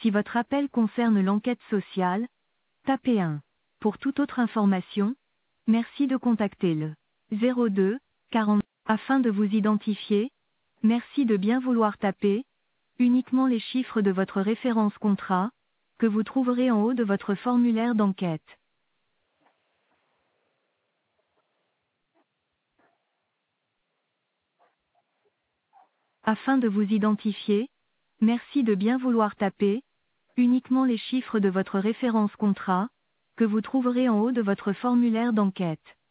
Si votre appel concerne l'enquête sociale, tapez 1. Pour toute autre information, merci de contacter le 02 40. Afin de vous identifier, merci de bien vouloir taper uniquement les chiffres de votre référence contrat, que vous trouverez en haut de votre formulaire d'enquête. Afin de vous identifier, merci de bien vouloir taper uniquement les chiffres de votre référence contrat, que vous trouverez en haut de votre formulaire d'enquête.